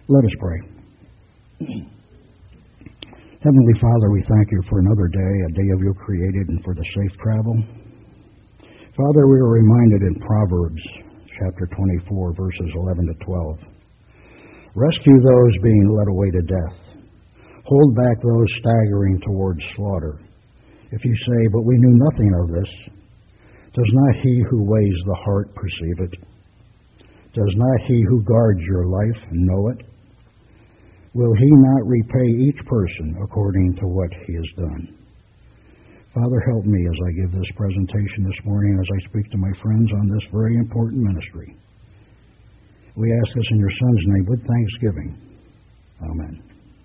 Let us pray. Heavenly Father, we thank you for another day, a day of you created, and for the safe travel. Father, we are reminded in Proverbs chapter 24, verses 11 to 12. Rescue those being led away to death. Hold back those staggering towards slaughter. If you say, but we knew nothing of this, does not he who weighs the heart perceive it? Does not he who guards your life know it? Will he not repay each person according to what he has done? Father, help me as I give this presentation this morning, as I speak to my friends on this very important ministry. We ask this in your Son's name with thanksgiving. Amen.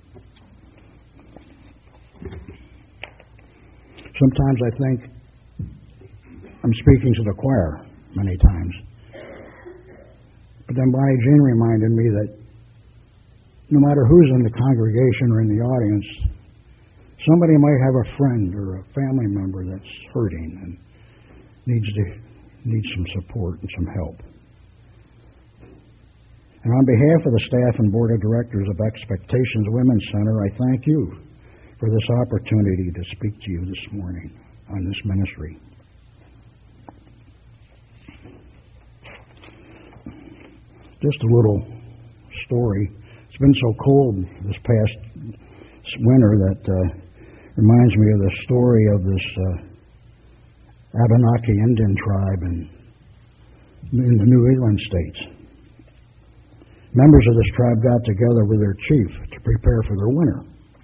Sometimes I think I'm speaking to the choir many times. But then Bonnie Jean reminded me that no matter who's in the congregation or in the audience, somebody might have a friend or a family member that's hurting and needs some support and some help. And on behalf of the staff and board of directors of Expectations Women's Center, I thank you for this opportunity to speak to you this morning on this ministry. Just a little story. It's been so cold this past winter that reminds me of the story of this Abenaki Indian tribe in the New England states. Members of this tribe got together with their chief to prepare for their winter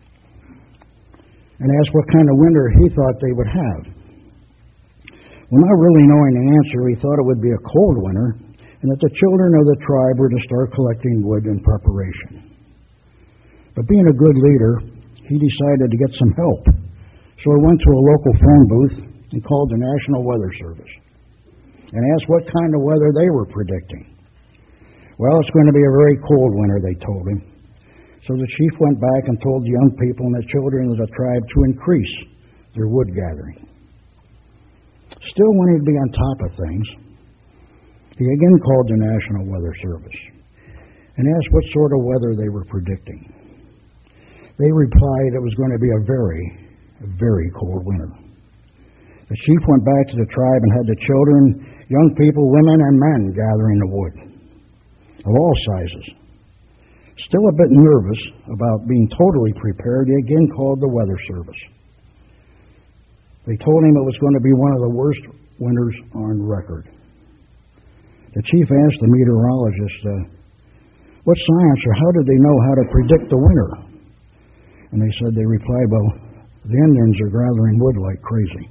and asked what kind of winter he thought they would have. Well, not really knowing the answer, he thought it would be a cold winter, and that the children of the tribe were to start collecting wood in preparation. But being a good leader, he decided to get some help. So he went to a local phone booth and called the National Weather Service and asked what kind of weather they were predicting. Well, it's going to be a very cold winter, they told him. So the chief went back and told the young people and the children of the tribe to increase their wood gathering. Still wanting to be on top of things, he again called the National Weather Service and asked what sort of weather they were predicting. They replied it was going to be a very, very cold winter. The chief went back to the tribe and had the children, young people, women, and men gathering the wood of all sizes. Still a bit nervous about being totally prepared, he again called the Weather Service. They told him it was going to be one of the worst winters on record. The chief asked the meteorologist, what science or how did they know how to predict the winter? And they replied, well, the Indians are gathering wood like crazy.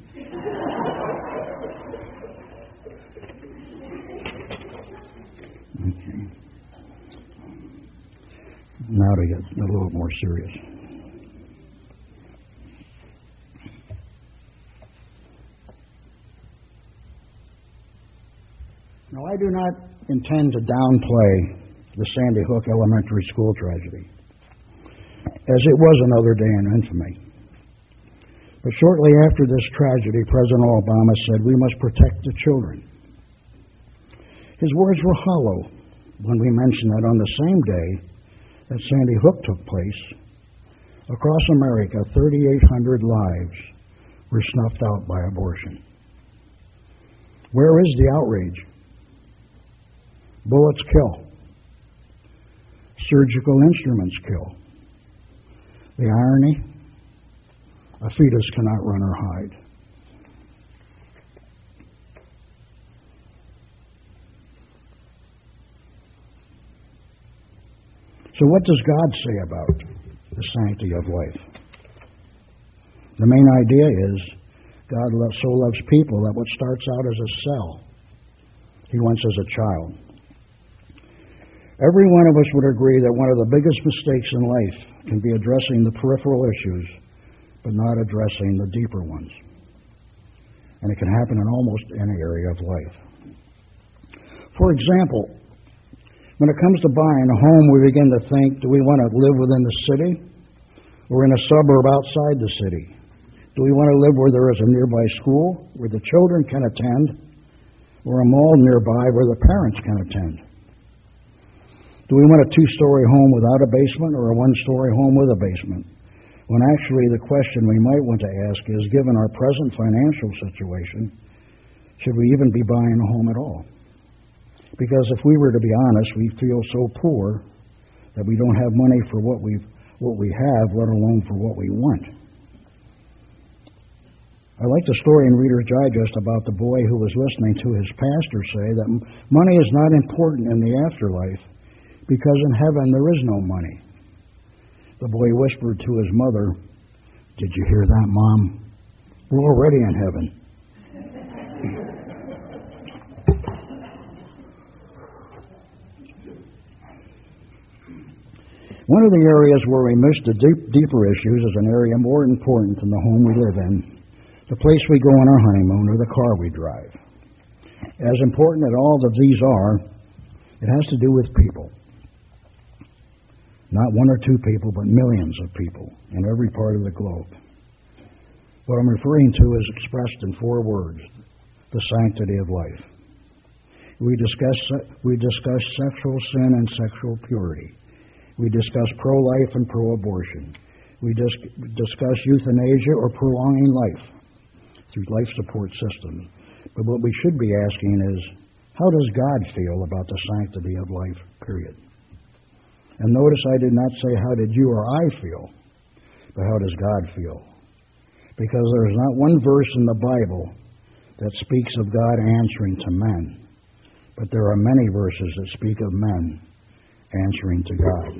Okay. Now to get a little more serious. Now, I do not intend to downplay the Sandy Hook Elementary School tragedy, as it was another day in infamy. But shortly after this tragedy, President Obama said, we must protect the children. His words were hollow when we mentioned that on the same day that Sandy Hook took place, across America, 3,800 lives were snuffed out by abortion. Where is the outrage? Bullets kill. Surgical instruments kill. The irony, a fetus cannot run or hide. So what does God say about the sanctity of life? The main idea is God so loves people that what starts out as a cell, he wants as a child. Every one of us would agree that one of the biggest mistakes in life can be addressing the peripheral issues, but not addressing the deeper ones. And it can happen in almost any area of life. For example, when it comes to buying a home, we begin to think, do we want to live within the city or in a suburb outside the city? Do we want to live where there is a nearby school where the children can attend or a mall nearby where the parents can attend? Do we want a two-story home without a basement or a one-story home with a basement? When actually the question we might want to ask is, given our present financial situation, should we even be buying a home at all? Because if we were to be honest, we feel so poor that we don't have money for what we have, let alone for what we want. I like the story in Reader's Digest about the boy who was listening to his pastor say that money is not important in the afterlife because in heaven there is no money. The boy whispered to his mother, "Did you hear that, Mom? We're already in heaven." One of the areas where we miss the deeper issues is an area more important than the home we live in, the place we go on our honeymoon, or the car we drive. As important as all of these are, it has to do with people. Not one or two people, but millions of people in every part of the globe. What I'm referring to is expressed in 4 words: the sanctity of life. We discuss sexual sin and sexual purity. We discuss pro-life and pro-abortion. We discuss euthanasia or prolonging life through life support systems. But what we should be asking is, how does God feel about the sanctity of life, period? And notice I did not say, how did you or I feel, but how does God feel? Because there is not one verse in the Bible that speaks of God answering to men, but there are many verses that speak of men answering to God.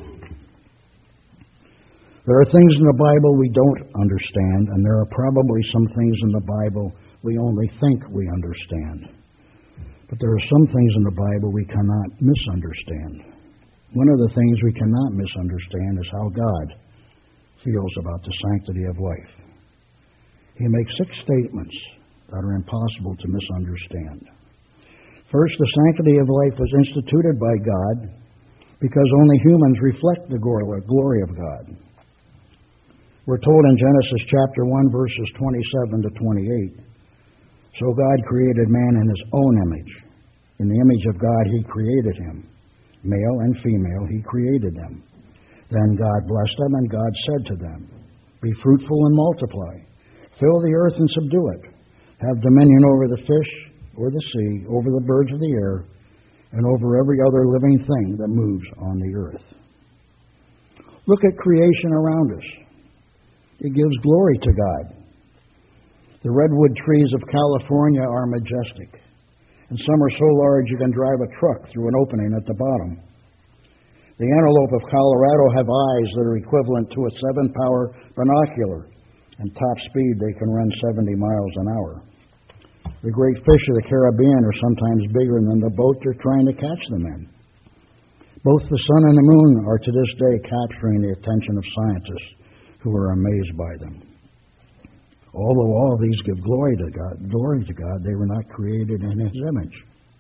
There are things in the Bible we don't understand, and there are probably some things in the Bible we only think we understand. But there are some things in the Bible we cannot misunderstand. One of the things we cannot misunderstand is how God feels about the sanctity of life. He makes 6 statements that are impossible to misunderstand. First, the sanctity of life was instituted by God because only humans reflect the glory of God. We're told in Genesis chapter 1, verses 27 to 28, "So God created man in his own image. In the image of God he created him. Male and female he created them. Then God blessed them, and God said to them, 'Be fruitful and multiply. Fill the earth and subdue it. Have dominion over the fish or the sea, over the birds of the air, and over every other living thing that moves on the earth.'" Look at creation around us. It gives glory to God. The redwood trees of California are majestic, and some are so large you can drive a truck through an opening at the bottom. The antelope of Colorado have eyes that are equivalent to a 7-power binocular, and top speed they can run 70 miles an hour. The great fish of the Caribbean are sometimes bigger than the boat they're trying to catch them in. Both the sun and the moon are to this day capturing the attention of scientists who are amazed by them. Although all of these give glory to God, they were not created in His image.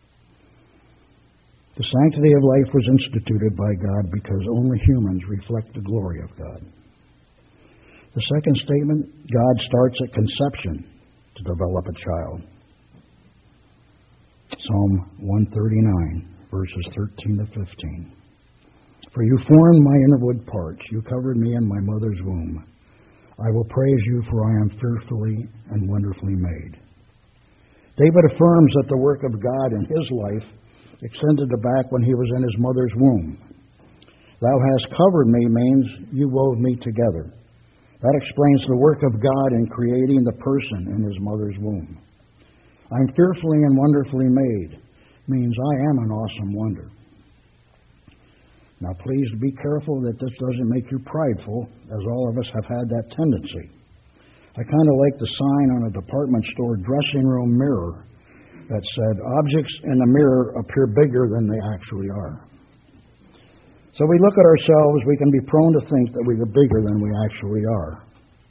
The sanctity of life was instituted by God because only humans reflect the glory of God. The second statement, God starts at conception to develop a child. Psalm 139, verses 13 to 15. "For you formed my inward parts. You covered me in my mother's womb. I will praise you, for I am fearfully and wonderfully made." David affirms that the work of God in his life extended back when he was in his mother's womb. "Thou hast covered me" means you wove me together. That explains the work of God in creating the person in his mother's womb. "I'm fearfully and wonderfully made" means I am an awesome wonder. Now please be careful that this doesn't make you prideful, as all of us have had that tendency. I kind of like the sign on a department store dressing room mirror that said, "Objects in the mirror appear bigger than they actually are." So we look at ourselves, we can be prone to think that we are bigger than we actually are.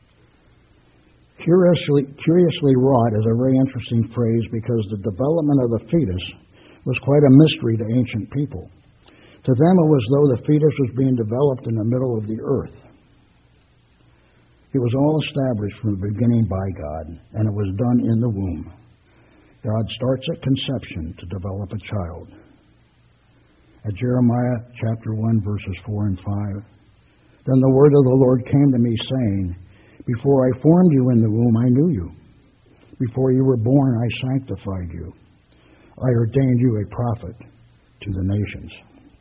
Curiously wrought is a very interesting phrase because the development of the fetus was quite a mystery to ancient people. To them, it was as though the fetus was being developed in the middle of the earth. It was all established from the beginning by God, and it was done in the womb. God starts at conception to develop a child. At Jeremiah chapter 1, verses 4 and 5. Then the word of the Lord came to me, saying, Before I formed you in the womb, I knew you. Before you were born, I sanctified you. I ordained you a prophet to the nations.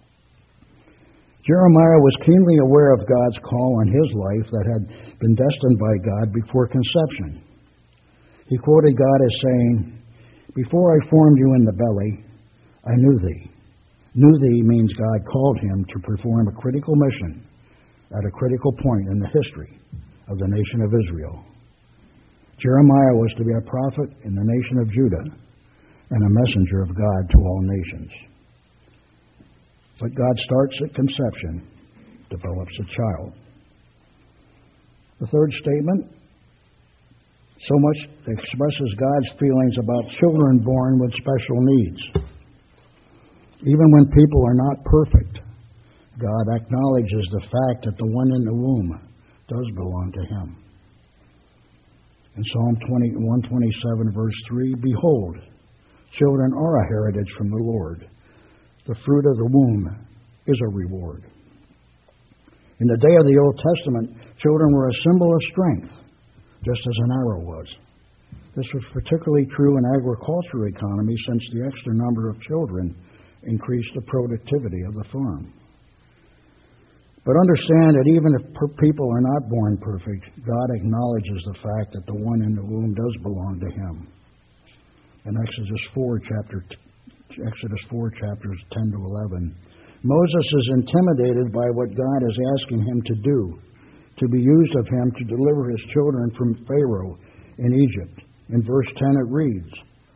Jeremiah was keenly aware of God's call on his life that had been destined by God before conception. He quoted God as saying, Before I formed you in the belly, I knew thee. Knew thee means God called him to perform a critical mission at a critical point in the history of the nation of Israel. Jeremiah was to be a prophet in the nation of Judah and a messenger of God to all nations. But God starts at conception, develops a child. The third statement so much expresses God's feelings about children born with special needs. Even when people are not perfect, God acknowledges the fact that the one in the womb does belong to him. In Psalm 127, verse 3, Behold, children are a heritage from the Lord. The fruit of the womb is a reward. In the day of the Old Testament, children were a symbol of strength, just as an arrow was. This was particularly true in agricultural economy, since the extra number of children increased the productivity of the farm. But understand that even if people are not born perfect, God acknowledges the fact that the one in the womb does belong to him. In Exodus 4, chapters 10 to 11, Moses is intimidated by what God is asking him to do, to be used of him to deliver his children from Pharaoh in Egypt. In verse 10 it reads,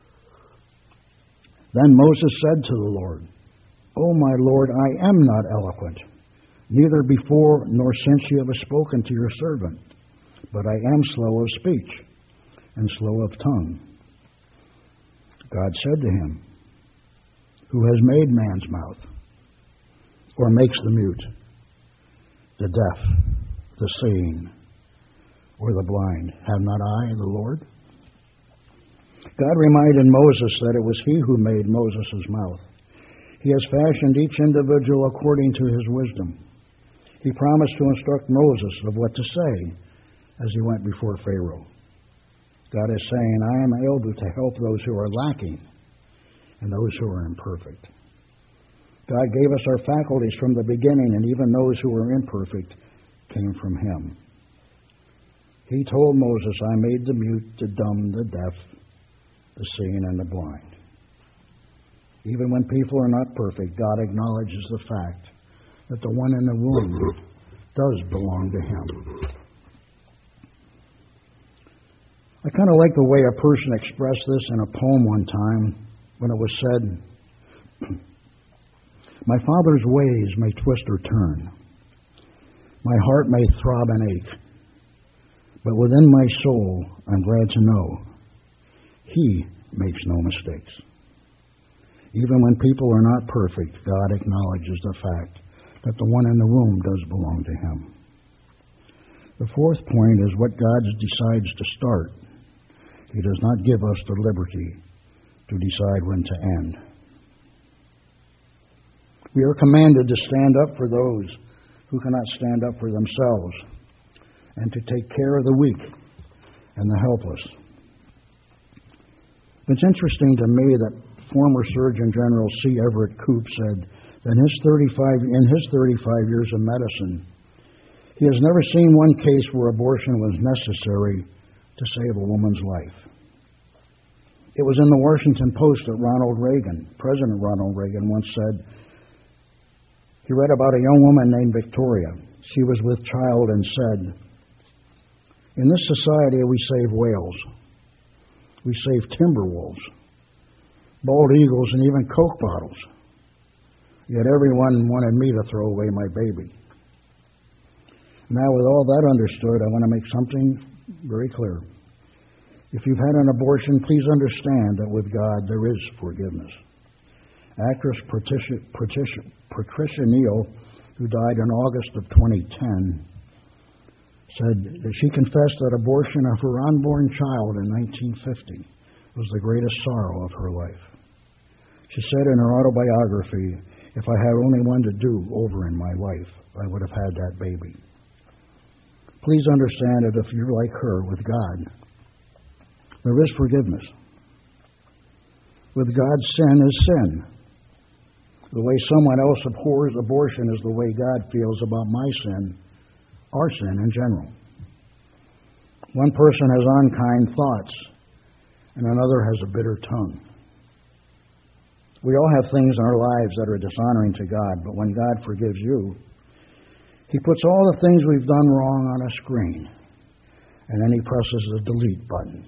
Then Moses said to the Lord, O my Lord, I am not eloquent, neither before nor since you have spoken to your servant, but I am slow of speech and slow of tongue. God said to him, Who has made man's mouth, or makes the mute, the deaf, the seeing, or the blind? Have not I, the Lord? God reminded Moses that it was he who made Moses' mouth. He has fashioned each individual according to his wisdom. He promised to instruct Moses of what to say as he went before Pharaoh. God is saying, I am able to help those who are lacking and those who are imperfect. God gave us our faculties from the beginning, and even those who were imperfect came from him. He told Moses, I made the mute, the dumb, the deaf, the seeing, and the blind. Even when people are not perfect, God acknowledges the fact that the one in the womb does belong to him. I kind of like the way a person expressed this in a poem one time when it was said, My Father's ways may twist or turn. My heart may throb and ache. But within my soul, I'm glad to know He makes no mistakes. Even when people are not perfect, God acknowledges the fact that the one in the womb does belong to him. The fourth point is what God decides to start. He does not give us the liberty to decide when to end. We are commanded to stand up for those who cannot stand up for themselves and to take care of the weak and the helpless. It's interesting to me that former Surgeon General C. Everett Koop said that in his 35 years of medicine, he has never seen one case where abortion was necessary to save a woman's life. It was in the Washington Post that President Ronald Reagan once said, he read about a young woman named Victoria. She was with child and said, in this society we save whales. We save timber wolves, bald eagles, and even Coke bottles. Yet everyone wanted me to throw away my baby. Now, with all that understood, I want to make something very clear. If you've had an abortion, please understand that with God there is forgiveness. Actress Patricia Neal, who died in August of 2010, said that she confessed that abortion of her unborn child in 1950 was the greatest sorrow of her life. She said in her autobiography, If I had only one to do over in my life, I would have had that baby. Please understand that if you're like her with God, there is forgiveness. With God, sin is sin. The way someone else abhors abortion is the way God feels about my sin, our sin in general. One person has unkind thoughts, and another has a bitter tongue. We all have things in our lives that are dishonoring to God, but when God forgives you, He puts all the things we've done wrong on a screen, and then He presses the delete button.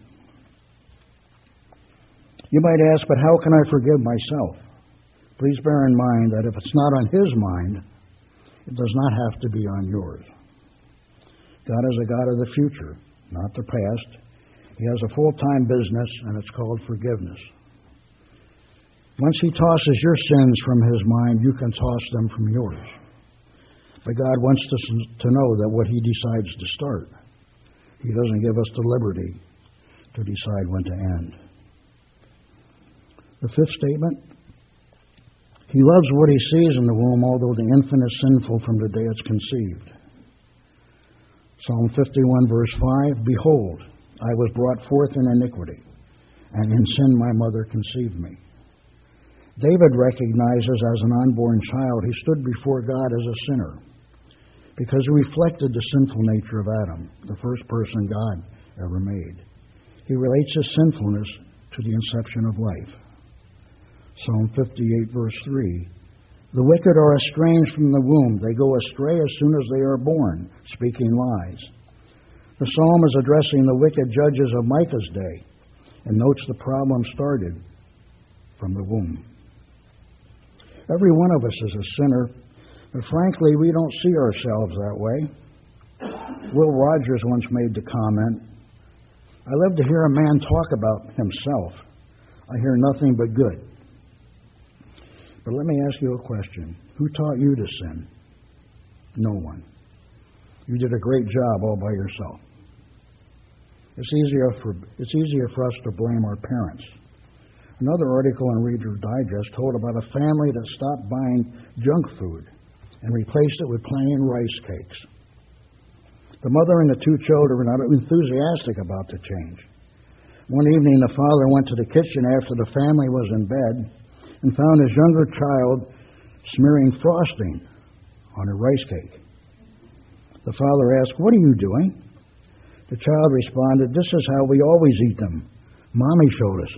You might ask, but how can I forgive myself? Please bear in mind that if it's not on His mind, it does not have to be on yours. God is a God of the future, not the past. He has a full-time business, and it's called forgiveness. Once He tosses your sins from His mind, you can toss them from yours. But God wants us to know that what He decides to start, He doesn't give us the liberty to decide when to end. The fifth statement, He loves what He sees in the womb, although the infant is sinful from the day it's conceived. Psalm 51, verse 5, Behold, I was brought forth in iniquity, and in sin my mother conceived me. David recognizes as an unborn child he stood before God as a sinner because he reflected the sinful nature of Adam, the first person God ever made. He relates his sinfulness to the inception of life. Psalm 58, verse 3, The wicked are estranged from the womb. They go astray as soon as they are born, speaking lies. The psalm is addressing the wicked judges of Micah's day and notes the problem started from the womb. Every one of us is a sinner, but frankly, we don't see ourselves that way. Will Rogers once made the comment, I love to hear a man talk about himself. I hear nothing but good. But let me ask you a question. Who taught you to sin? No one. You did a great job all by yourself. It's easier for us to blame our parents. Another article in Reader's Digest told about a family that stopped buying junk food and replaced it with plain rice cakes. The mother and the two children were not enthusiastic about the change. One evening, the father went to the kitchen after the family was in bed and found his younger child smearing frosting on a rice cake. The father asked, What are you doing? The child responded, This is how we always eat them. Mommy showed us.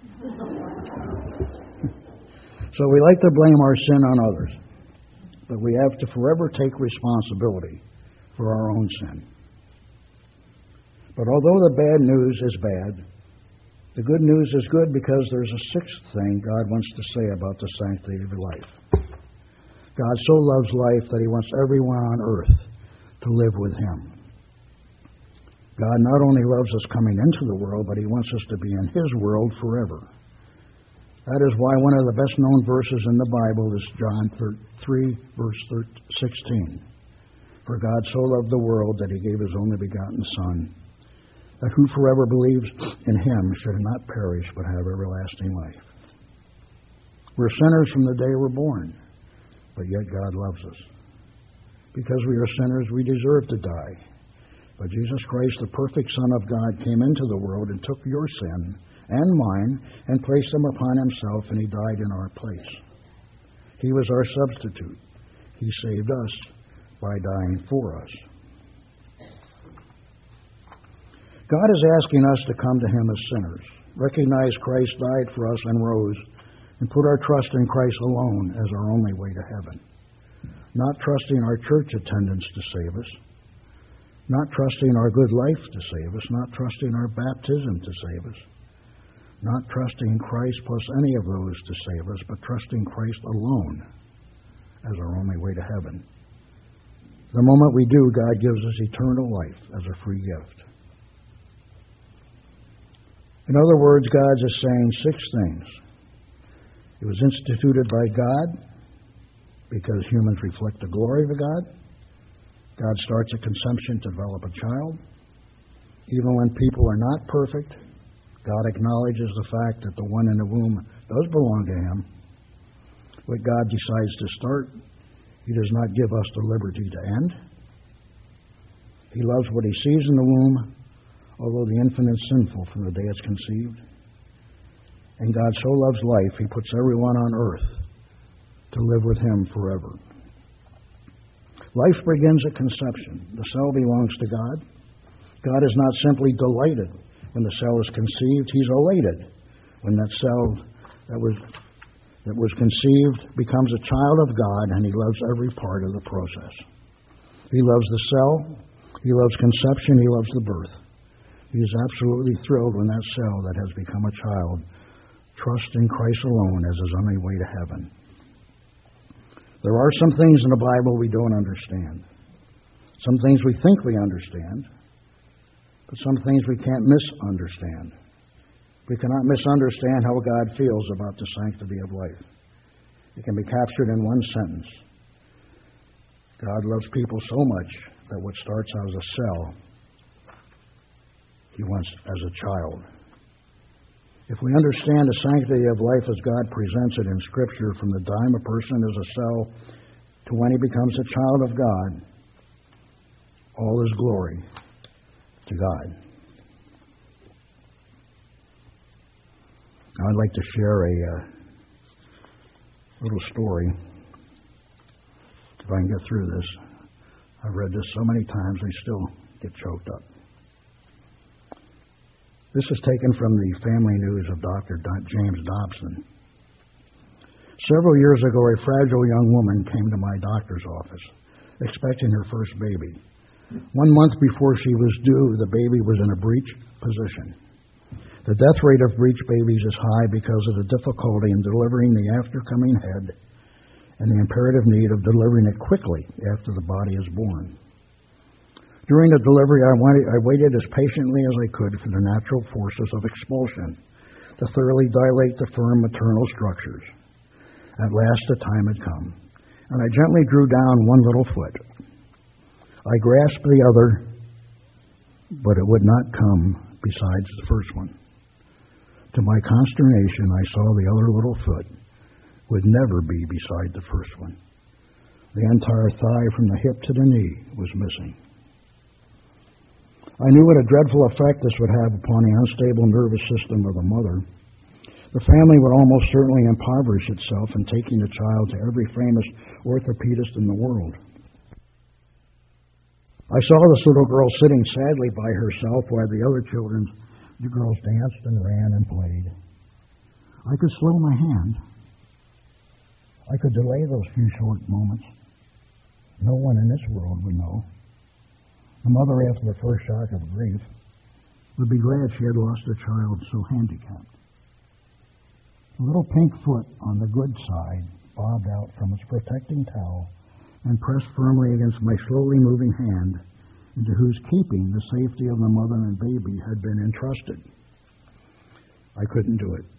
So we like to blame our sin on others, but we have to forever take responsibility for our own sin. But although the bad news is bad, the good news is good because there's a sixth thing God wants to say about the sanctity of your life. God so loves life that He wants everyone on earth to live with Him. God not only loves us coming into the world, but He wants us to be in His world forever. That is why one of the best-known verses in the Bible is John 3, verse 16. For God so loved the world that He gave His only begotten Son, that whosoever believes in Him should not perish but have everlasting life. We're sinners from the day we're born, but yet God loves us. Because we are sinners, we deserve to die. But Jesus Christ, the perfect Son of God, came into the world and took your sin and mine and placed them upon Himself, and He died in our place. He was our substitute. He saved us by dying for us. God is asking us to come to Him as sinners, recognize Christ died for us and rose, and put our trust in Christ alone as our only way to heaven. Not trusting our church attendance to save us, not trusting our good life to save us, not trusting our baptism to save us, not trusting Christ plus any of those to save us, but trusting Christ alone as our only way to heaven. The moment we do, God gives us eternal life as a free gift. In other words, God is saying six things. It was instituted by God because humans reflect the glory of God. God starts at conception to develop a child. Even when people are not perfect, God acknowledges the fact that the one in the womb does belong to Him. What God decides to start, He does not give us the liberty to end. He loves what He sees in the womb, although the infant is sinful from the day it's conceived. And God so loves life, He puts everyone on earth to live with Him forever. Life begins at conception. The cell belongs to God. God is not simply delighted when the cell is conceived. He's elated when that cell that was conceived becomes a child of God, and He loves every part of the process. He loves the cell. He loves conception. He loves the birth. He is absolutely thrilled when that cell that has become a child trusts in Christ alone as His only way to heaven. There are some things in the Bible we don't understand. Some things we think we understand, but some things we can't misunderstand. We cannot misunderstand how God feels about the sanctity of life. It can be captured in one sentence. God loves people so much that what starts as a cell, He wants as a child. If we understand the sanctity of life as God presents it in Scripture, from the time a person is a cell to when he becomes a child of God, all is glory to God. Now I'd like to share a little story, if I can get through this. I've read this so many times, I still get choked up. This is taken from the Family News of Dr. James Dobson. Several years ago, a fragile young woman came to my doctor's office, expecting her first baby. 1 month before she was due, the baby was in a breech position. The death rate of breech babies is high because of the difficulty in delivering the after-coming head and the imperative need of delivering it quickly after the body is born. During the delivery, I waited as patiently as I could for the natural forces of expulsion to thoroughly dilate the firm maternal structures. At last, the time had come, and I gently drew down one little foot. I grasped the other, but it would not come besides the first one. To my consternation, I saw the other little foot would never be beside the first one. The entire thigh from the hip to the knee was missing. I knew what a dreadful effect this would have upon the unstable nervous system of the mother. The family would almost certainly impoverish itself in taking the child to every famous orthopedist in the world. I saw this little girl sitting sadly by herself while the other the girls danced and ran and played. I could slow my hand. I could delay those few short moments. No one in this world would know. The mother, after the first shock of grief, would be glad she had lost a child so handicapped. The little pink foot on the good side bobbed out from its protecting towel and pressed firmly against my slowly moving hand, into whose keeping the safety of the mother and baby had been entrusted. I couldn't do it.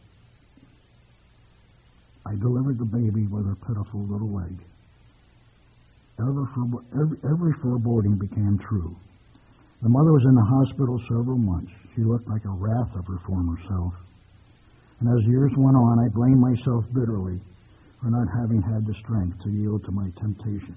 I delivered the baby with her pitiful little leg. Every foreboding became true. The mother was in the hospital several months. She looked like a wrath of her former self. And as years went on, I blamed myself bitterly for not having had the strength to yield to my temptation.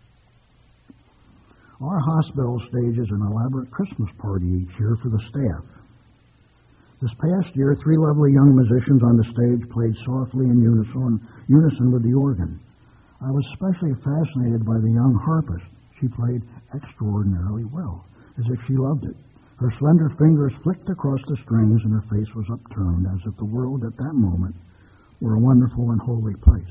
Our hospital stages an elaborate Christmas party each year for the staff. This past year, 3 lovely young musicians on the stage played softly in unison with the organ. I was especially fascinated by the young harpist. She played extraordinarily well, as if she loved it. Her slender fingers flicked across the strings, and her face was upturned, as if the world at that moment were a wonderful and holy place.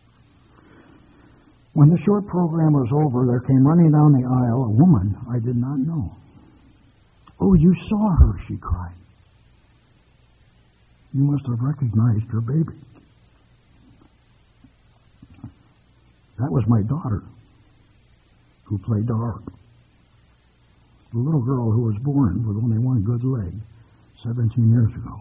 When the short program was over, there came running down the aisle a woman I did not know. "Oh, you saw her," she cried. "You must have recognized her baby." That was my daughter, who played the harp. The little girl who was born with only one good leg 17 years ago.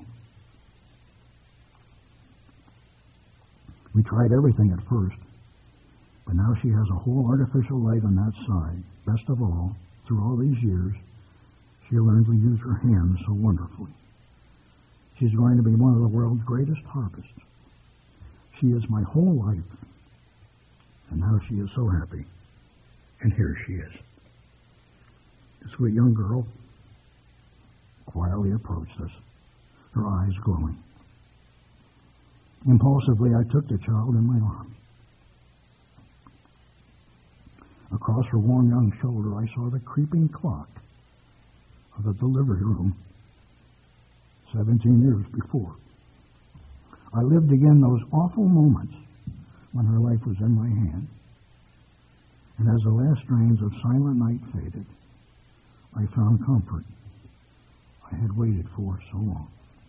We tried everything at first, but now she has a whole artificial leg on that side. Best of all, through all these years, she learned to use her hands so wonderfully. She's going to be one of the world's greatest harpists. She is my whole life. And now she is so happy. And here she is. The sweet young girl quietly approached us, her eyes glowing. Impulsively, I took the child in my arms. Across her warm young shoulder, I saw the creeping clock of the delivery room 17 years before. I lived again those awful moments when her life was in my hand. And as the last strains of Silent Night faded, I found comfort I had waited for so long.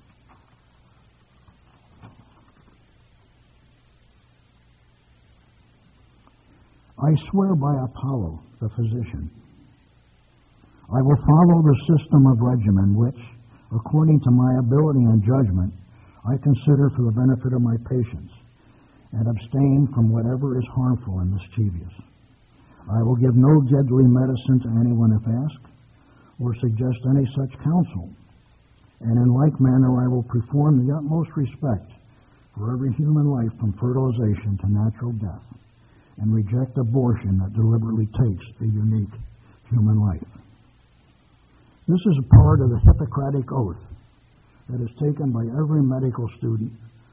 I swear by Apollo, the physician, I will follow the system of regimen which, according to my ability and judgment, I consider for the benefit of my patients, and abstain from whatever is harmful and mischievous. I will give no deadly medicine to anyone if asked, or suggest any such counsel, and in like manner I will perform the utmost respect for every human life from fertilization to natural death, and reject abortion that deliberately takes a unique human life. This is a part of the Hippocratic Oath that is taken by every medical student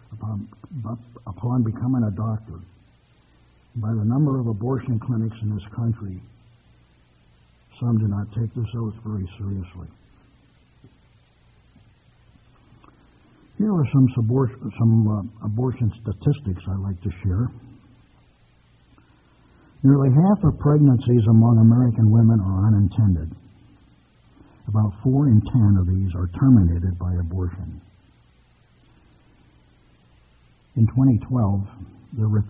upon becoming a doctor. By the number of abortion clinics in this country, some do not take this oath very seriously. Here are some abortion statistics I'd like to share. Nearly half of pregnancies among American women are unintended. About 4 in 10 of these are terminated by abortion. In 2012, there were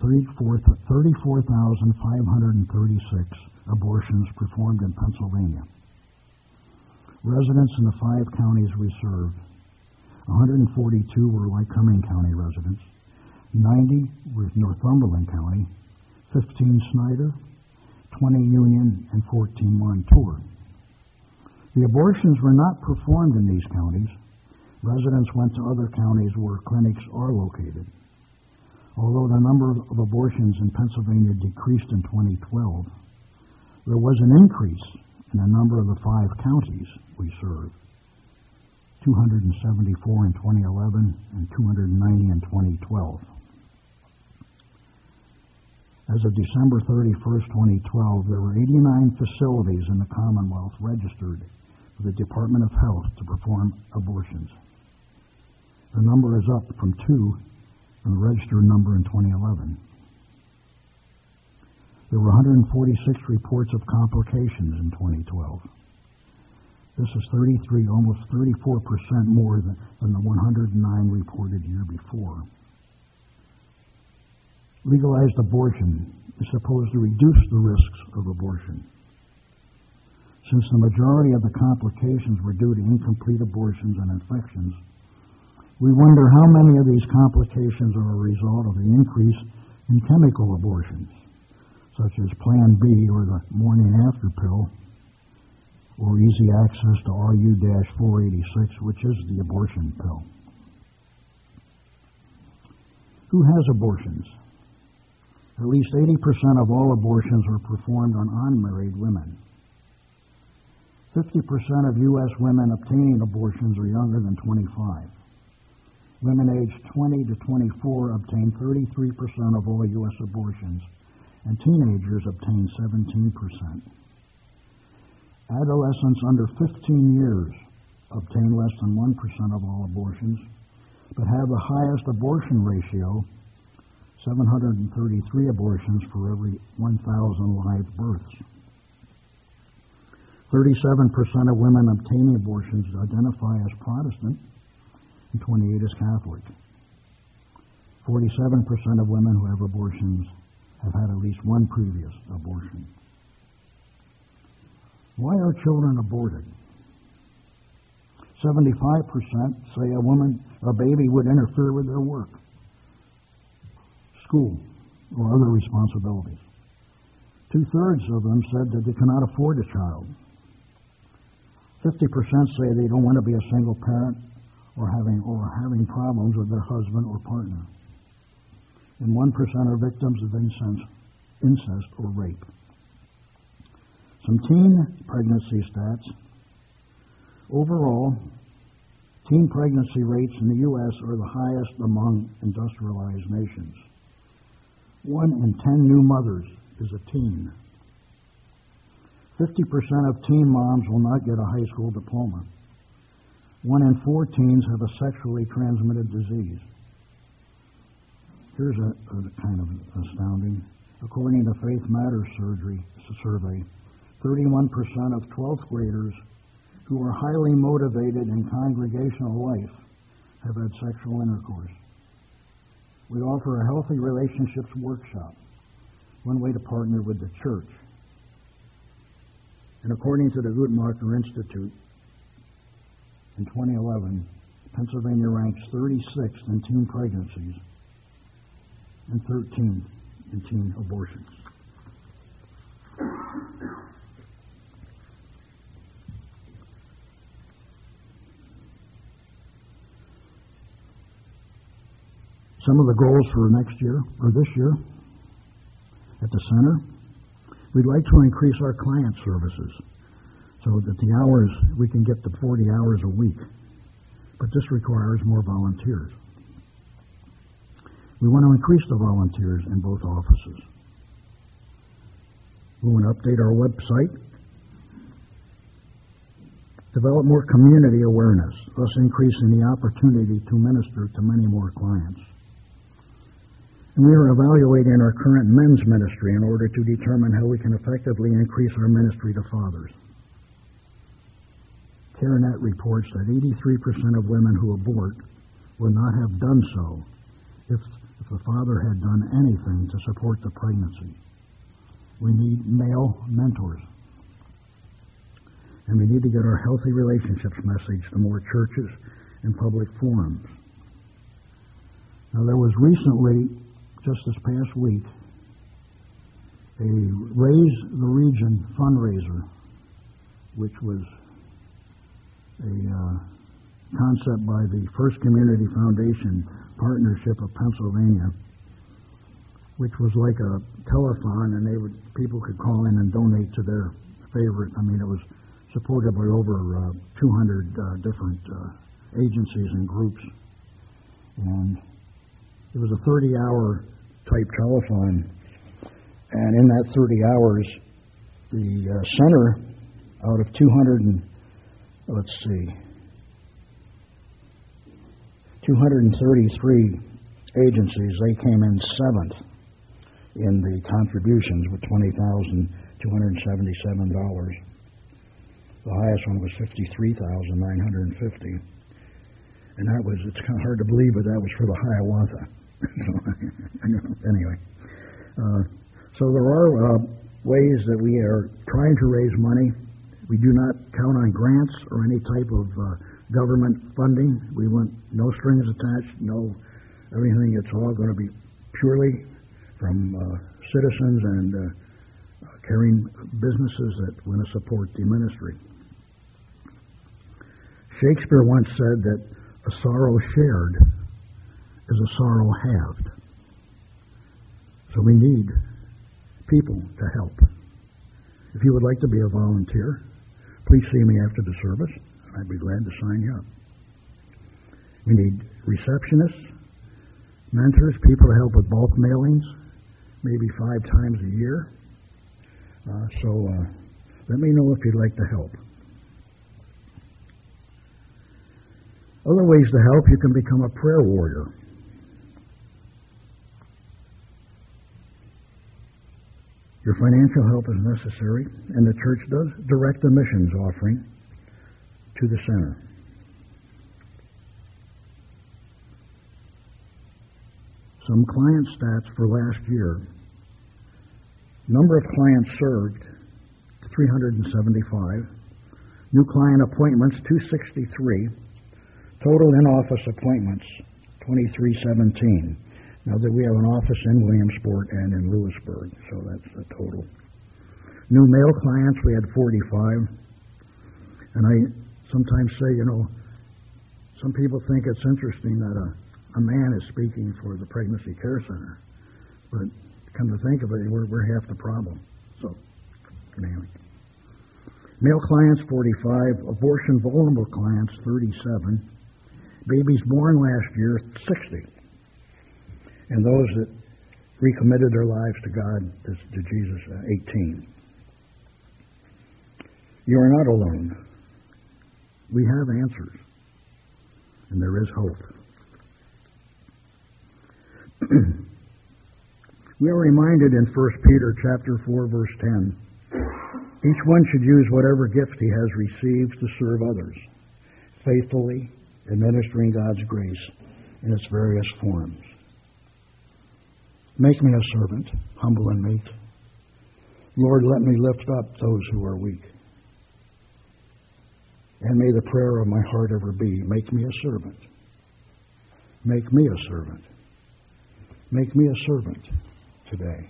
34,536 abortions performed in Pennsylvania. Residents in the 5 counties we serve, 142 were Lycoming County residents, 90 were Northumberland County, 15 Snyder, 20 Union, and 14 Montour. The abortions were not performed in these counties. Residents went to other counties where clinics are located. Although the number of abortions in Pennsylvania decreased in 2012, there was an increase in the number of the 5 counties we serve, 274 in 2011 and 290 in 2012. As of December 31st, 2012, there were 89 facilities in the Commonwealth registered with the Department of Health to perform abortions. The number is up from 2 from the registered number in 2011. There were 146 reports of complications in 2012. This is almost 34% more than the 109 reported year before. Legalized abortion is supposed to reduce the risks of abortion. Since the majority of the complications were due to incomplete abortions and infections, we wonder how many of these complications are a result of the increase in chemical abortions, such as Plan B or the morning after pill, or easy access to RU-486, which is the abortion pill. Who has abortions? At least 80% of all abortions are performed on unmarried women. 50% of U.S. women obtaining abortions are younger than 25. Women aged 20 to 24 obtain 33% of all U.S. abortions, and teenagers obtain 17%. Adolescents under 15 years obtain less than 1% of all abortions, but have the highest abortion ratio, 733 abortions for every 1,000 live births. 37% of women obtaining abortions identify as Protestant, and 28 as Catholic. 47% of women who have abortions have had at least one previous abortion. Why are children aborted? 75% say a baby would interfere with their work, school, or other responsibilities. 2/3 of them said that they cannot afford a child. 50% say they don't want to be a single parent or having problems with their husband or partner. and 1% are victims of incest or rape. Some teen pregnancy stats. Overall, teen pregnancy rates in the U.S. are the highest among industrialized nations. 1 in 10 new mothers is a teen. 50% of teen moms will not get a high school diploma. 1 in 4 teens have a sexually transmitted disease. Here's a kind of astounding. According to Faith Matters survey, 31% of 12th graders who are highly motivated in congregational life have had sexual intercourse. We offer a healthy relationships workshop, one way to partner with the church. And according to the Guttmacher Institute, in 2011, Pennsylvania ranks 36th in teen pregnancies and 13th in teen abortions. Some of the goals for next year, or this year, at the center, we'd like to increase our client services so that the hours, we can get to 40 hours a week. But this requires more volunteers. We want to increase the volunteers in both offices. We want to update our website, develop more community awareness, thus increasing the opportunity to minister to many more clients. And we are evaluating our current men's ministry in order to determine how we can effectively increase our ministry to fathers. CareNet reports that 83% of women who abort would not have done so if the father had done anything to support the pregnancy. We need male mentors. And we need to get our healthy relationships message to more churches and public forums. Now, there was recently, just this past week, a Raise the Region fundraiser, which was a concept by the First Community Foundation Partnership of Pennsylvania, which was like a telethon, and people could call in and donate to their favorite. I mean, it was supported by over 200 different agencies and groups, and it was a 30-hour type telethon, and in that 30 hours, the center, out of 233 agencies, they came in 7th in the contributions with $20,277. The highest one was $53,950. And that was, it's kind of hard to believe, but that was for the Hiawatha. Anyway. So there are ways that we are trying to raise money. We do not count on grants or any type of government funding. We want no strings attached, no everything. It's all going to be purely from citizens and caring businesses that want to support the ministry. Shakespeare once said that a sorrow shared is a sorrow halved. So we need people to help. If you would like to be a volunteer, please see me after the service, and I'd be glad to sign you up. We need receptionists, mentors, people to help with bulk mailings, maybe 5 times a year. So let me know if you'd like to help. Other ways to help, you can become a prayer warrior. Your financial help is necessary, and the church does direct the missions offering to the center. Some client stats for last year. Number of clients served, 375. New client appointments, 263. Total in-office appointments, 2317. Now that we have an office in Williamsport and in Lewisburg, so that's the total. New male clients, we had 45. And I sometimes say, some people think it's interesting that a man is speaking for the Pregnancy Care Center. But come to think of it, we're half the problem. So, anyway. Male clients, 45. Abortion vulnerable clients, 37. Babies born last year, 60. And those that recommitted their lives to God, to Jesus, 18. You are not alone. We have answers. And there is hope. We are reminded in 1 Peter chapter 4, verse 10, each one should use whatever gift he has received to serve others, faithfully administering God's grace in its various forms. Make me a servant, humble and meek. Lord, let me lift up those who are weak. And may the prayer of my heart ever be, make me a servant. Make me a servant. Make me a servant today.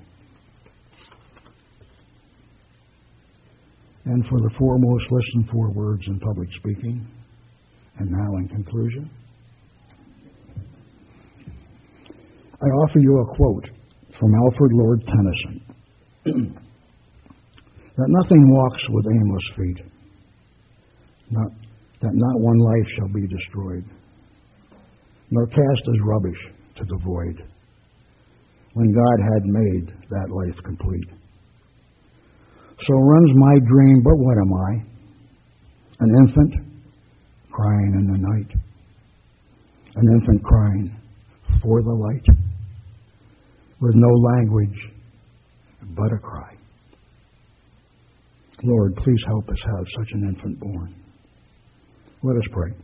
And for the foremost, listen for words in public speaking. And now in conclusion, I offer you a quote from Alfred Lord Tennyson. That nothing walks with aimless feet. That not one life shall be destroyed, nor cast as rubbish to the void, when God had made that life complete. So runs my dream, but what am I? An infant crying in the night. An infant crying for the light, with no language but a cry. Lord, please help us have such an infant born. Let us pray.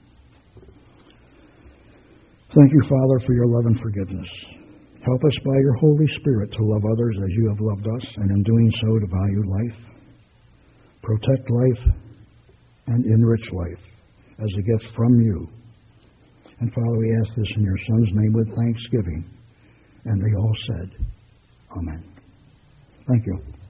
Thank you, Father, for your love and forgiveness. Help us by your Holy Spirit to love others as you have loved us, and in doing so to value life, protect life, and enrich life as a gift from you. And Father, we ask this in your Son's name with thanksgiving. And they all said, Amen. Thank you.